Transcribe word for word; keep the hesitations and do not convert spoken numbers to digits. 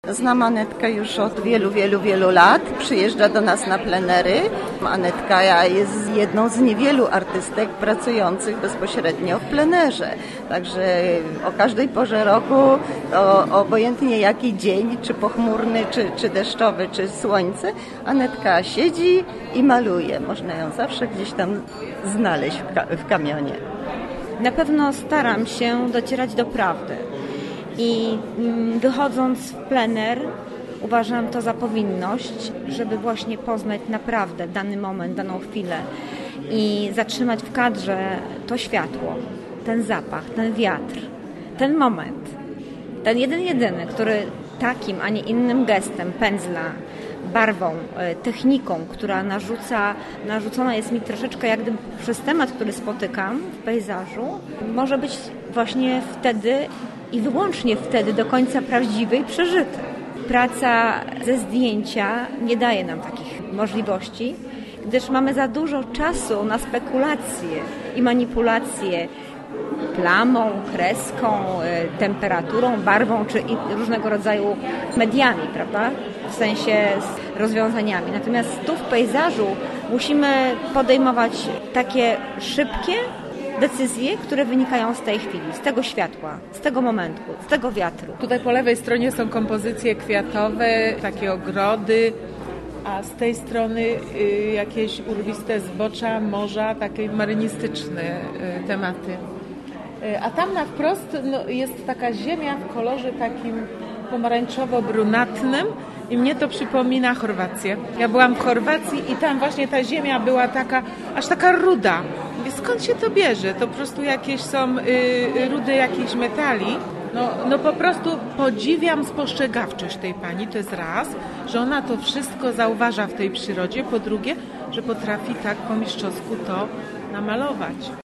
Znam Anetkę już od wielu, wielu, wielu lat. Przyjeżdża do nas na plenery. Anetka jest jedną z niewielu artystek pracujących bezpośrednio w plenerze. Także o każdej porze roku, o, obojętnie jaki dzień, czy pochmurny, czy, czy deszczowy, czy słońce, Anetka siedzi i maluje. Można ją zawsze gdzieś tam znaleźć w, ka- w kamionie. Na pewno staram się docierać do prawdy. I wychodząc w plener uważam to za powinność, żeby właśnie poznać naprawdę dany moment, daną chwilę i zatrzymać w kadrze to światło, ten zapach, ten wiatr, ten moment, ten jeden jedyny, który takim, a nie innym gestem pędzla, barwą, techniką, która narzuca, narzucona jest mi troszeczkę jak gdyby przez temat, który spotykam w pejzażu, może być właśnie wtedy i wyłącznie wtedy do końca prawdziwy i przeżyty. Praca ze zdjęcia nie daje nam takich możliwości, gdyż mamy za dużo czasu na spekulacje i manipulacje plamą, kreską, temperaturą, barwą czy różnego rodzaju mediami, prawda? W sensie z rozwiązaniami. Natomiast tu w pejzażu musimy podejmować takie szybkie decyzje, które wynikają z tej chwili, z tego światła, z tego momentu, z tego wiatru. Tutaj po lewej stronie są kompozycje kwiatowe, takie ogrody, a z tej strony y, jakieś urwiste zbocza, morza, takie marynistyczne y, tematy. Y, a tam na wprost no, jest taka ziemia w kolorze takim pomarańczowo-brunatnym i mnie to przypomina Chorwację. Ja byłam w Chorwacji i tam właśnie ta ziemia była taka, aż taka ruda. Mówię, skąd się to bierze? To po prostu jakieś są y, rudy jakichś metali. No, no po prostu podziwiam spostrzegawczość tej pani, to jest raz, że ona to wszystko zauważa w tej przyrodzie, po drugie, że potrafi tak po mistrzowsku to namalować.